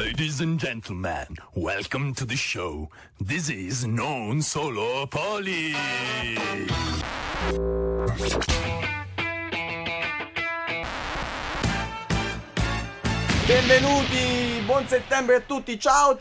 Ladies and gentlemen, welcome to the show. This is Non Solo Poli. Benvenuti, buon settembre a tutti, ciao.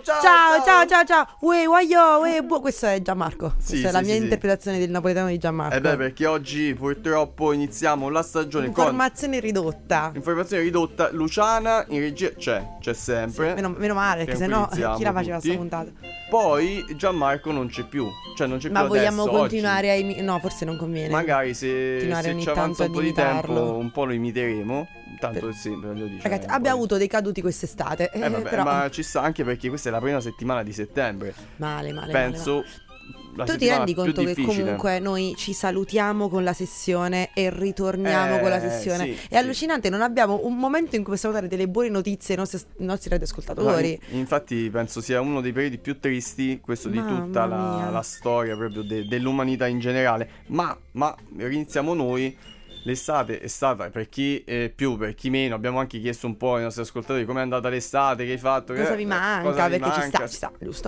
Uè, guaio, questo è Gianmarco. Sì, questa è la mia interpretazione del napoletano di Gianmarco. Perché oggi purtroppo iniziamo la stagione Informazione ridotta. Informazione ridotta. Luciana in regia c'è sempre. Sì, meno male, perché sennò chi la faceva tutti. sta puntata? Poi Gianmarco non c'è più. Cioè non c'è Ma più vogliamo adesso, continuare oggi. No, forse non conviene. Magari se ogni ci avanza tanto un po' ad di tempo, imitarlo. un po' lo imiteremo. Tanto sì, voglio dire. Ragazzi, abbiamo avuto dei caduti quest'estate. Però... ma ci sta anche perché questa è la prima settimana di settembre. Male. Penso. Tu ti rendi conto che comunque noi ci salutiamo con la sessione e ritorniamo con la sessione? Sì, è allucinante, non abbiamo un momento in cui possiamo dare delle buone notizie ai nostri radioascoltatori. Infatti penso sia uno dei periodi più tristi, questo di tutta la storia proprio dell'umanità in generale. Ma iniziamo noi. L'estate è stata, per chi più, per chi meno. Abbiamo anche chiesto un po' ai nostri ascoltatori com'è andata l'estate, che hai fatto, cosa vi manca, perché ci sta, giusto?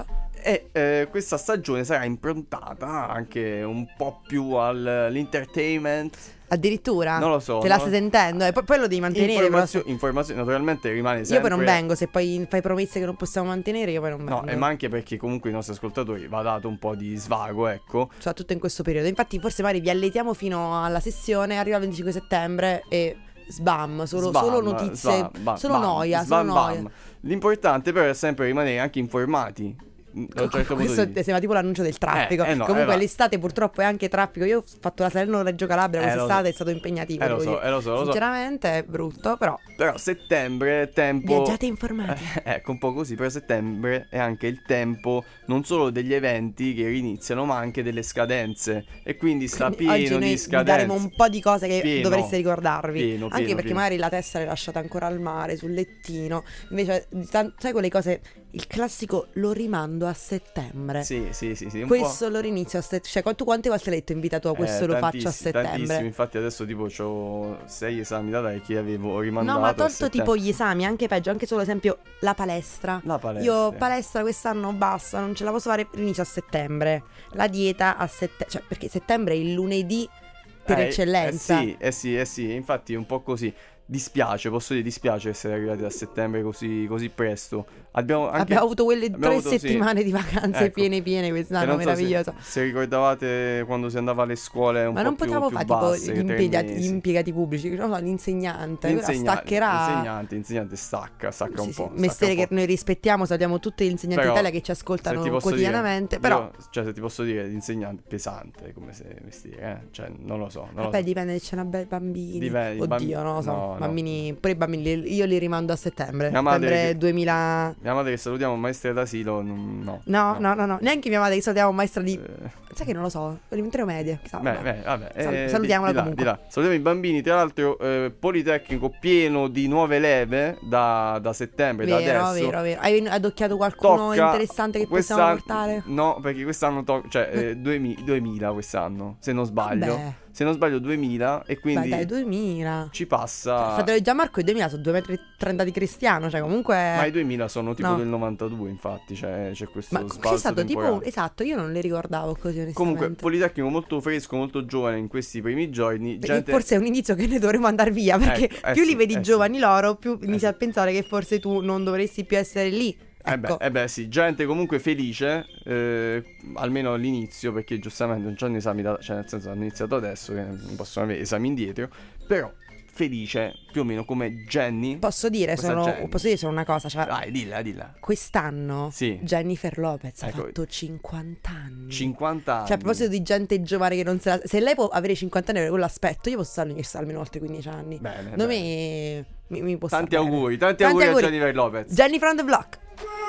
E questa stagione sarà improntata anche un po' più all'entertainment. Addirittura? Non lo so. Te la stai sentendo? E poi lo devi mantenere. Informazione naturalmente rimane sempre. Io poi non vengo, se poi fai promesse che non possiamo mantenere, io poi non vengo. No, ma anche perché comunque i nostri ascoltatori va dato un po' di svago, ecco. Soprattutto in questo periodo. Infatti forse magari vi alletiamo fino alla sessione, arriva il 25 settembre e solo notizie, solo noia. L'importante però è sempre rimanere anche informati. Questo sembra tipo l'annuncio del traffico. Comunque l'estate purtroppo è anche traffico. Io ho fatto la Salerno-Reggio Calabria quest'estate, è stato impegnativo. Lo so. Sinceramente è brutto, però settembre è tempo. Viaggiate informati. Ecco, un po' così. Però settembre è anche il tempo non solo degli eventi che riniziano, ma anche delle scadenze. E quindi sta pieno oggi di noi scadenze. Vi daremo un po' di cose che dovreste ricordarvi. Pieno, perché magari la testa l'hai lasciata ancora al mare, sul lettino. Invece, sai quelle cose, il classico lo rimando a settembre. Sì, questo lo rinizio a settembre. Cioè, tu quante volte l'hai detto invitato a questo lo faccio a settembre? Tantissimo. Infatti adesso tipo c'ho 6 esami da dare che avevo rimandato. No, ma tolto tipo gli esami, anche peggio, anche solo esempio la palestra. Io palestra quest'anno basta, non ce la posso fare, inizio a settembre. La dieta a settembre, cioè perché settembre è il lunedì per eccellenza. Sì, infatti è un po' così. Dispiace essere arrivati a settembre così presto. Abbiamo avuto quelle 3 settimane di vacanze piene quest'anno, meraviglioso. Se ricordavate quando si andava alle scuole un po' più ma non potevamo fare tipo gli impiegati pubblici, no, l'insegnante staccherà. L'insegnante stacca un po'. Mestiere che noi rispettiamo, sappiamo tutti gli insegnanti d'Italia che ci ascoltano quotidianamente. Però se ti posso dire, l'insegnante pesante come se mestiere, cioè non lo so. Dipende se c'è una bella bambini. Oddio, non lo so. Bambini, pure i bambini io li rimando a settembre. Settembre 2000. Mia madre che salutiamo, maestra d'asilo. No, neanche mia madre che salutiamo, maestra di. Sai che non lo so, elementare o media. Salutiamola comunque. Di là. Salutiamo i bambini. Tra l'altro, Politecnico pieno di nuove leve da settembre. Vero, da adesso. Vero. Hai adocchiato qualcuno interessante che possiamo portare? No, perché quest'anno 2000 quest'anno, se non sbaglio. Vabbè. Se non sbaglio 2000 e quindi dai 2000 ci passa. Fratello di Gianmarco, i 2000 sono 2,30 m di Cristiano, cioè comunque. Ma i 2000 sono tipo del 92, infatti, c'è questo sbalzo c'è stato temporale. tipo, esatto, io non le ricordavo così onestamente. Comunque Politecnico molto fresco, molto giovane in questi primi giorni. Forse è un inizio che ne dovremmo andare via, perché più li vedi giovani loro, più inizi a pensare che forse tu non dovresti più essere lì. Ecco. Sì, gente comunque felice, almeno all'inizio, perché giustamente non c'hanno esami cioè nel senso hanno iniziato adesso, che non possono avere esami indietro, però felice più o meno come Jenny. Posso dire solo una cosa, cioè, dai, dilla. Quest'anno Jennifer Lopez ha fatto 50 anni. 50 anni. Cioè, a proposito di gente giovane che non se la. Se lei può avere 50 anni, quello aspetto, io posso stare all'università almeno oltre 15 anni. Bene. Mi può tanti auguri a Jennifer Lopez. Jenny from the block.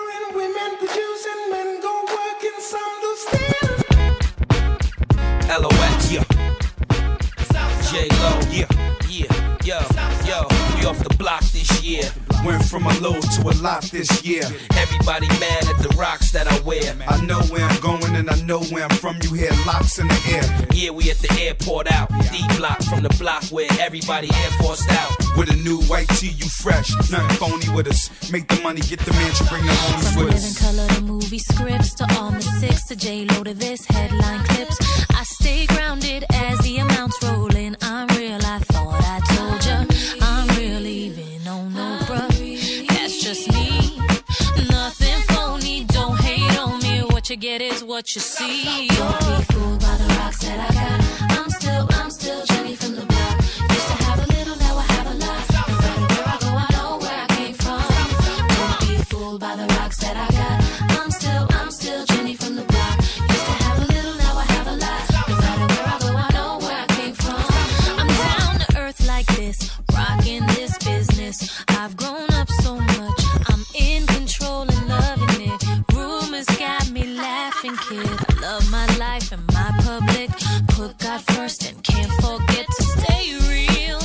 LOX, yeah. J-Lo, yeah. Yo, we off the block this year. Went from a low to a lot this year. Everybody mad at the rocks that I wear. I know where I'm going and I know where I'm from. You hear locks in the air. Yeah, we at the airport out. D block from the block where everybody Air Forced out. With a new, white tee, you fresh. Nothing phony with us. Make the money, get the mansion, bring the homies From with living us. color to movie scripts to all the six to J-Lo to this headline clips. I stay grounded as the amounts roll in. I'm real, I thought I told ya. I'm real even on no bruh. That's just me. Nothing phony, don't hate on me. What you get is what you see. Don't be fooled by the rocks that I got. I'm still Jenny from the block. Used to have a little, now I have a lot. No matter where I go, I know where I came from. Don't be fooled by the rocks that I got. I'm still Jenny from the block. Used to have a little, now I have a lot. No matter where I go, I know where I came from. I'm down to earth like this, rocking this business. I've grown up so much, I'm in control and loving it. Rumors got me laughing, kid. I love my life and my public. Put God first and can't forget to stay real.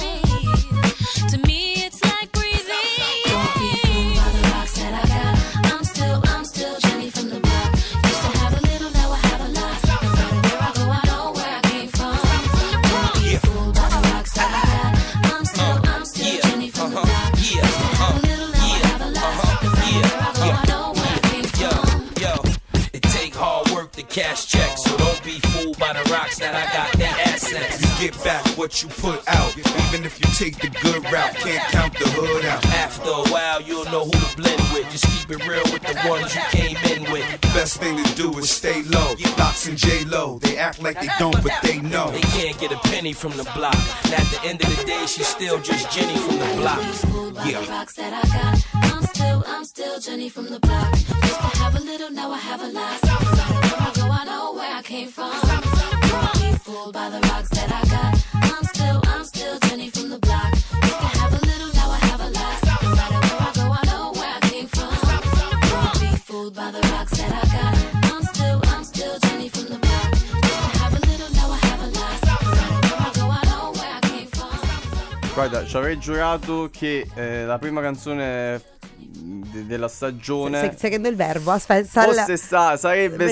To me, it's like breathing. Don't be fooled by the rocks that I got. I'm still Jenny from the block. Used to have a little, now I have a lot. No matter where I go, I know where I came from. Don't be fooled by the rocks that I got. I'm still Jenny from the block. Used to have a little, now I have a lot. No matter where I go, I know where I came from. Yo, it take hard work to cash checks, so don't be fooled by the rocks that I got. They assets. You get back what you put out. Even if you take the good route, can't count the hood out. After a while, you'll know who to blend with. Just keep it real with the ones you came in with. Best thing to do is stay low. Locks and J-Lo, they act like they don't, but they know. They can't get a penny from the block. And at the end of the day, she's still just Jenny from the block. Yeah. The rocks that I got. I'm still Jenny from the block. Used to have a little, now I have a lot. No matter where I go, I know where I came from. Don't be fooled by the rocks that I got. I'm still Jenny from the block. Used to have a little, now I have a lot. No matter where I go, I know where I came from. Don't be fooled by the rocks that I got. I'm still Jenny from the block. Used to have a little, now I have a lot. No matter where I go, I know where I came from. Guarda, ci avrei giurato che la prima canzone della stagione seguendo il verbo, aspetta, sarebbe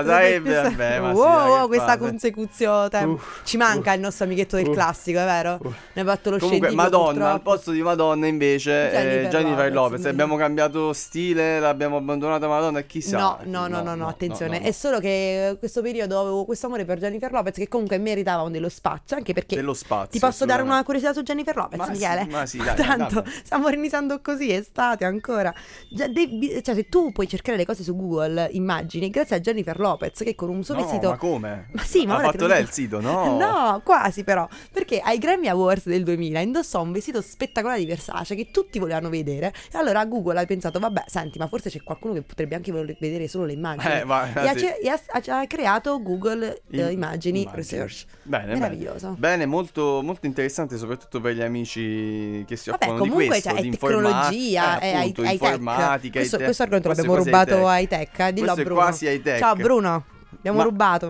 vabbè, ma wow, questa consecuzione ci manca il nostro amichetto del classico, è vero? Ne ha fatto lo comunque scendito, Madonna, purtroppo. al posto di Madonna invece Jennifer Lopez. Sì. Abbiamo cambiato stile, l'abbiamo abbandonata Madonna, chissà. No, attenzione. È solo che questo periodo avevo questo amore per Jennifer Lopez, che comunque meritava dello spazio, anche perché dello spazio, ti posso dare una curiosità su Jennifer Lopez, Michele? Sì, dai, tanto stiamo iniziando così, estate ancora. Cioè, se tu puoi cercare le cose su Google Immagini, grazie a Jennifer Lopez, che con un suo vestito. Ma come? Ma sì, ma ha fatto lei il sito? No, quasi, però, perché ai Grammy Awards del 2000 indossò un vestito spettacolare di Versace che tutti volevano vedere, e allora Google ha pensato, vabbè, senti, ma forse c'è qualcuno che potrebbe anche voler vedere solo le immagini, ha creato Google Immagini Research. Bene, meraviglioso. Bene, molto, molto interessante, soprattutto per gli amici che si occupano comunque, di questo, cioè, di è tecnologia, è informatica. Questo argomento l'abbiamo rubato ai tech, dillo a Bruno. Quasi ai tech. Ciao Bruno, abbiamo rubato.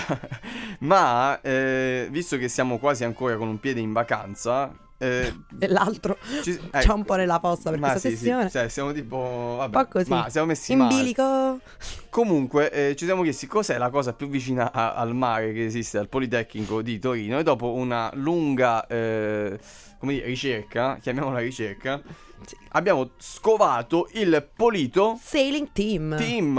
Ma visto che siamo quasi ancora con un piede in vacanza, e l'altro c'è un po' nella posta per questa sessione. Sì, siamo tipo un po' così, ma siamo messi in bilico. Comunque ci siamo chiesti cos'è la cosa più vicina al mare che esiste al Politecnico di Torino, e dopo una lunga ricerca, chiamiamola ricerca, abbiamo scovato il Polito Sailing Team.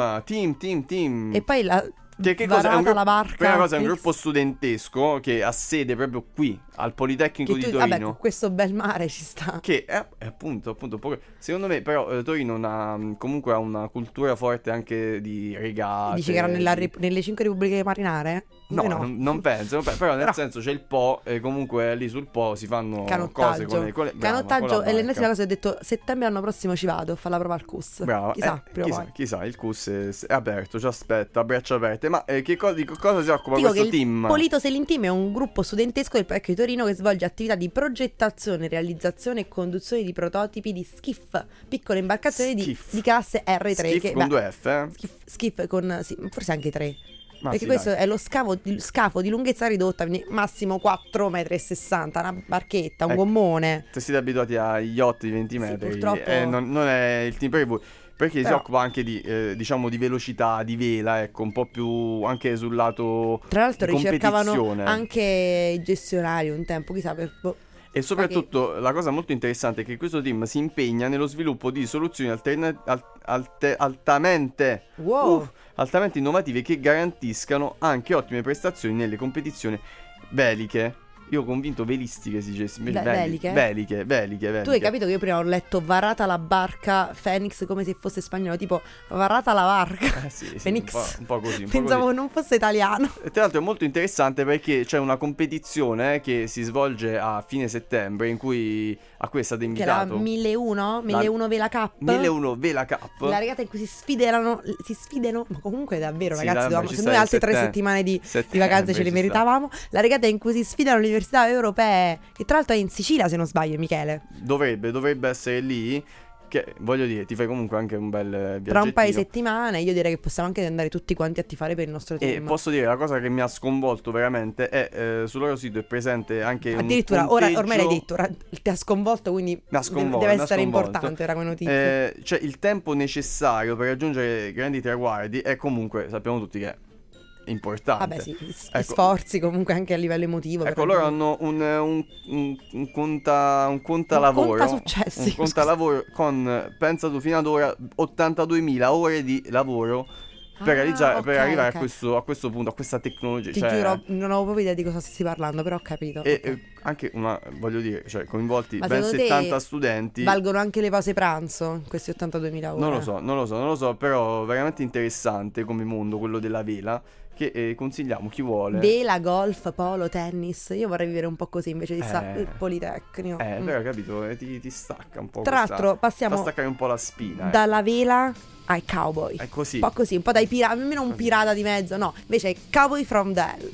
E poi che cosa è la barca. Prima cosa, è un gruppo studentesco che ha sede proprio qui al Politecnico di Torino. Vabbè, questo bel mare ci sta. Che è appunto secondo me, però Torino comunque ha una cultura forte anche di regate. Dici che era nelle 5 repubbliche marinare? No, non penso, però nel senso c'è il Po, e comunque lì sul Po si fanno cose con le canottaggio. E l'ennesima cosa, ho detto settembre l'anno prossimo ci vado a fare la prova al CUS. Brava, chissà, il CUS è aperto, ci aspetta a braccia aperte. Ma di cosa si occupa questo team? Il Polito Sailing Team è un gruppo studentesco del Politecnico di Torino che svolge attività di progettazione, realizzazione e conduzione di prototipi di skiff, piccole imbarcazioni di classe R3. Skiff con 2 F? Skiff con, sì, forse anche 3. Perché sì, questo dai. è lo scafo di lunghezza ridotta, quindi massimo 4,60 m, una barchetta, un gommone. Se siete abituati agli yacht di 20 metri, purtroppo non è il team per voi. Perché si occupa anche di di velocità, di vela, ecco, un po' più anche sul lato. Tra l'altro di ricercavano anche i gestionari un tempo, chissà per. E soprattutto la cosa molto interessante è che questo team si impegna nello sviluppo di soluzioni altamente innovative che garantiscano anche ottime prestazioni nelle competizioni beliche. Io ho convinto velistiche si dicesse invece beliche. Tu hai capito che io prima ho letto varata la barca Phoenix come se fosse spagnolo, tipo varata la barca sì, Phoenix. un po' così. Pensavo non fosse italiano. E tra l'altro è molto interessante perché c'è una competizione che si svolge a fine settembre in cui a cui è stato invitato che era 1001 Vela Cup. 1001 Vela Cup. La regata in cui si sfidano, ma comunque davvero sì, ragazzi, se noi altre 3 settimane di vacanze ce le meritavamo. La regata in cui si sfidano le università europee, che tra l'altro è in Sicilia se non sbaglio, Michele. Dovrebbe essere lì. Che voglio dire, ti fai comunque anche un bel viaggettino. Tra un paio di settimane io direi che possiamo anche andare tutti quanti a tifare per il nostro team. E posso dire, la cosa che mi ha sconvolto veramente è sul loro sito è presente anche addirittura un punteggio... ormai l'hai detto, ti ha sconvolto, quindi deve essere importante ora come notizia. Cioè il tempo necessario per raggiungere grandi traguardi è comunque, sappiamo tutti che importante. Vabbè sì, sforzi comunque anche a livello emotivo. Ecco, loro hanno un contalavoro. Un contasuccessi. Un contalavoro con, pensa tu, fino ad ora 82.000 ore di lavoro per realizzare, per arrivare a questo punto, a questa tecnologia. Ti giuro, non avevo proprio idea di cosa stessi parlando, però ho capito. E anche voglio dire, cioè coinvolti ben 70 studenti. Valgono anche le pause pranzo, questi 82.000 ore? Non lo so, però veramente interessante come mondo quello della vela, che consigliamo chi vuole. Vela, golf, polo, tennis. Io vorrei vivere un po' così invece di il Politecnico. Però capito, ti stacca un po'. Tra l'altro passiamo fa staccare un po' la spina. Dalla vela ai cowboy. È così. Un po' così, un po' dai pirati, almeno un pirata di mezzo, no. Invece Cowboy from the Hell.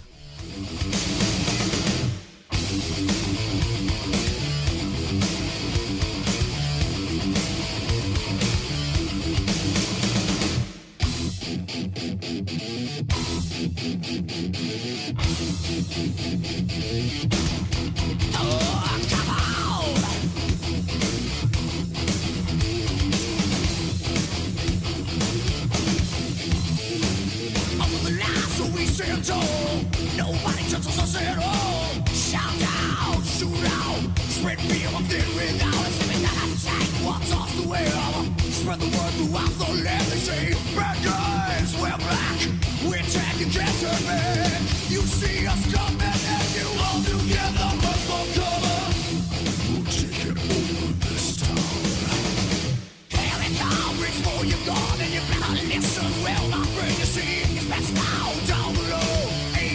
Nobody touches us at all. Shout out, shoot out, spread fear of the without. Assuming that I take what's off the wheel. Spread the word throughout the land. They say, bad guys, we're black. We're taking cancer, man. You see us coming and you all together run for cover. We'll take it over this town. Here it comes, reach for your gun and you better listen well. My friend, you see, it's best now down below.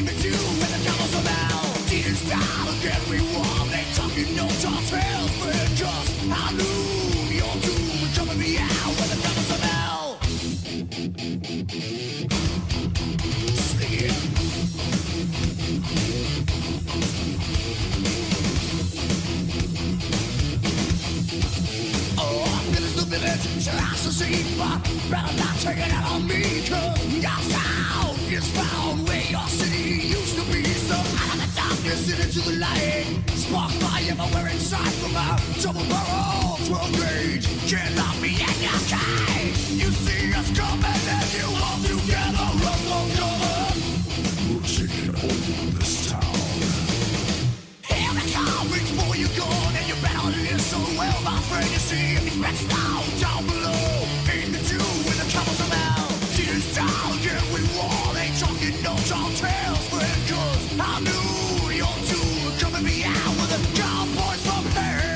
Down again we won. They talking no tall tales, but just I knew your doom would come me out when the devil's of hell. Sleep. Oh, village to village, tries to see, but better not take it out on me, cause your sound is found where your city used to be. So out of the darkness and into the light, spark fire everywhere inside from our double barrel 12 gauge. Can't lock me in your cage. You see us coming and you all together run for cover. We'll take it over this town. Here it comes, reach for your gun and you better listen well, my friend. You see it's best now down below. Aim at you with the covers of hell. Tears down again we war. Ain't talking no tall tales, friend, cause I knew your doom coming me out with the cowboys from hell.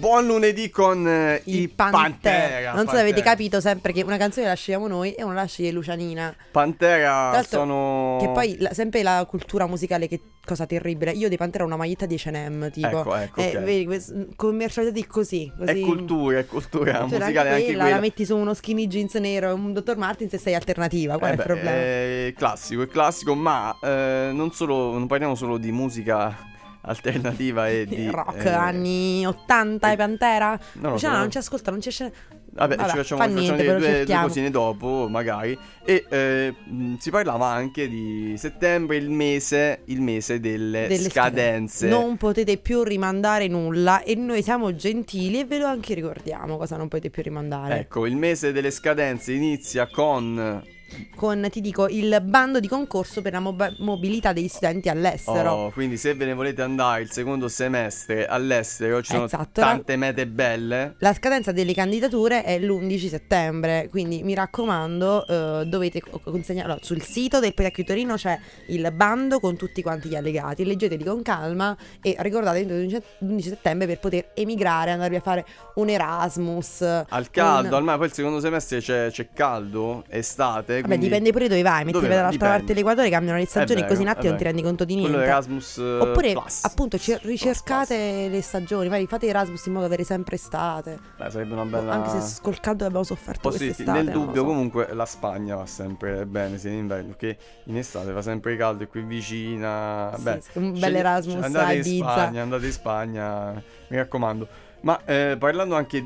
Buon lunedì con i Pantera. Non so se avete capito sempre che una canzone la scegliamo noi e una la sceglie Lucianina. Pantera sono... Che poi sempre la cultura musicale, che cosa terribile. Io dei Pantera ho una maglietta di H&M, tipo. Ecco, okay. Vedi, commercializzati così. È cultura musicale anche quella. La metti su uno skinny jeans nero e un Dr. Martens e sei alternativa. Qual è il problema? È classico, ma non parliamo solo di musica alternativa e di rock anni 80 e Pantera. Non ci ascolta, non ci esce. Vabbè, ci facciamo due cosine dopo magari. E si parlava anche di settembre, il mese delle scadenze. Non potete più rimandare nulla e noi siamo gentili e ve lo anche ricordiamo cosa non potete più rimandare. Ecco, il mese delle scadenze inizia con, ti dico, il bando di concorso per la mobilità degli studenti all'estero. Quindi se ve ne volete andare il secondo semestre all'estero, ci sono tante mete belle. La scadenza delle candidature è l'11 settembre, quindi mi raccomando, dovete consegnare sul sito del Politecnico di Torino, c'è il bando con tutti quanti gli allegati, leggeteli con calma e ricordate l'11 settembre per poter emigrare, andarvi a fare un Erasmus al caldo, al mare. Poi il secondo semestre c'è caldo, estate. Vabbè, dipende pure dove vai, metti dall'altra parte dell'equatore, cambiano le stagioni, così in attimo non ti rendi conto di niente. Quello è Erasmus oppure plus, appunto ricercate le stagioni, vai, fate Erasmus in modo da avere sempre estate. Sarebbe una bella... Anche se col caldo abbiamo sofferto quest'estate. Nel dubbio comunque la Spagna va sempre bene sia in inverno, perché in estate fa sempre caldo e qui vicina. Un bel Erasmus a Ibiza. Andate in Spagna, mi raccomando. Ma parlando anche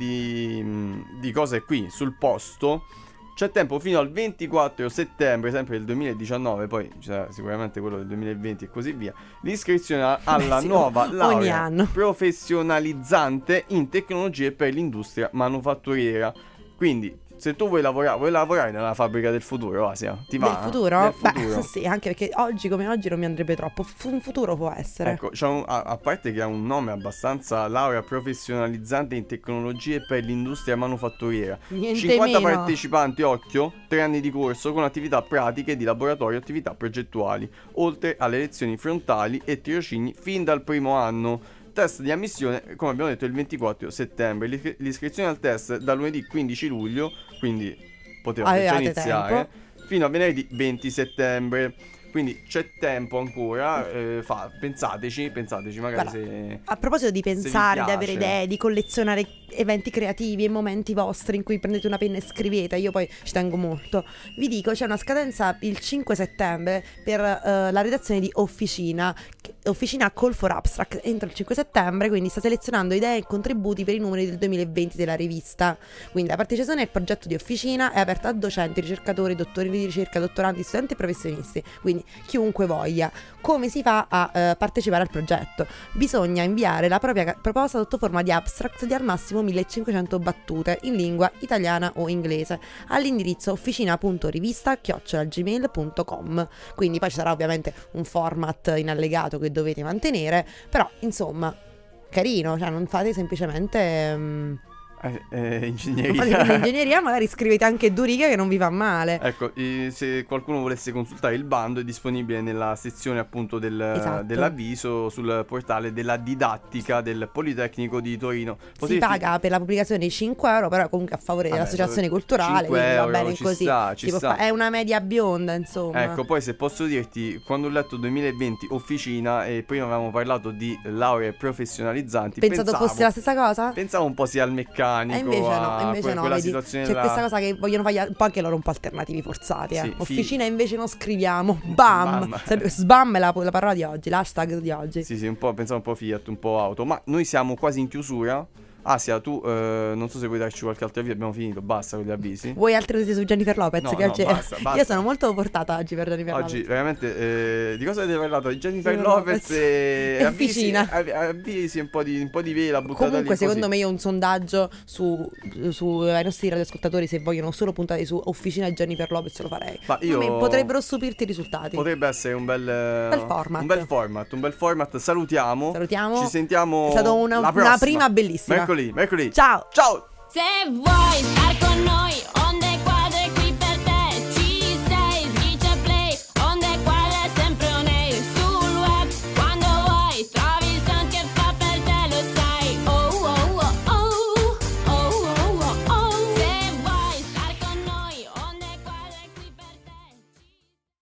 di cose qui sul posto, c'è tempo fino al 24 settembre, sempre del 2019, poi c'è sicuramente quello del 2020 e così via, l'iscrizione alla nuova laurea professionalizzante in tecnologie per l'industria manufatturiera. Quindi se tu vuoi lavorare nella fabbrica del futuro, Asia, ti va? Del futuro? Beh, sì, anche perché oggi come oggi non mi andrebbe troppo. Un futuro può essere. Ecco, a parte che ha un nome abbastanza, laurea professionalizzante in tecnologie per l'industria manufatturiera. Niente 50 meno. Partecipanti, occhio, 3 anni di corso con attività pratiche di laboratorio e attività progettuali, oltre alle lezioni frontali e tirocini fin dal primo anno. Test di ammissione, come abbiamo detto, il 24 settembre. L'iscrizione al test da lunedì 15 luglio, quindi potete già iniziare, fino a venerdì 20 settembre. Quindi c'è tempo ancora, pensateci magari. Guarda, se a proposito di pensare, di avere idee, di collezionare eventi creativi e momenti vostri in cui prendete una penna e scrivete, io poi ci tengo molto, vi dico, c'è una scadenza il 5 settembre per la redazione di Officina Call for Abstract entro il 5 settembre, quindi sta selezionando idee e contributi per i numeri del 2020 della rivista. Quindi la partecipazione al progetto di Officina è aperta a docenti, ricercatori, dottori di ricerca, dottorandi, studenti e professionisti, quindi chiunque voglia. Come si fa a partecipare al progetto? Bisogna inviare la propria proposta sotto forma di abstract di al massimo 1500 battute in lingua italiana o inglese all'indirizzo officina.rivista@gmail.com. Quindi poi ci sarà ovviamente un format in allegato che dovete mantenere, però insomma carino, cioè non fate semplicemente ingegneria, magari scrivete anche 2 righe che non vi fa male. Ecco, se qualcuno volesse consultare il bando è disponibile nella sezione appunto dell'avviso sul portale della didattica del Politecnico di Torino. Si paga per la pubblicazione di 5 euro, però comunque a favore dell'associazione culturale, quindi va bene così. È una media bionda, insomma. Ecco, poi se posso dirti, quando ho letto 2020 Officina e prima avevamo parlato di lauree professionalizzanti, pensavo fosse la stessa cosa? Pensavo un po' sia al meccanico. Invece no, vedi, c'è questa cosa che vogliono fare un po' anche loro un po' alternativi forzati. Sì, Officina invece non scriviamo. Bam! Sbam è la parola di oggi, l'hashtag di oggi. Sì, un po', pensavo un po' Fiat, un po' auto. Ma noi siamo quasi in chiusura. Asia, tu non so se vuoi darci qualche altro avviso. Abbiamo finito, basta con gli avvisi. Vuoi altre notizie su Jennifer Lopez? No, basta. Io sono molto portata oggi per Jennifer Lopez. Oggi veramente di cosa avete parlato? Di Jennifer Lopez e Officina. Avvisi un po' di vela buttata. Comunque lì, secondo così. me io un sondaggio ai nostri radioascoltatori, se vogliono solo puntate su Officina e Jennifer Lopez, lo farei. Ma potrebbero stupirti i risultati. Potrebbe essere un bel format. Salutiamo. Ci sentiamo. È stata una prima bellissima. Mercoledì. Ciao. Ciao. Se vuoi star con noi, onde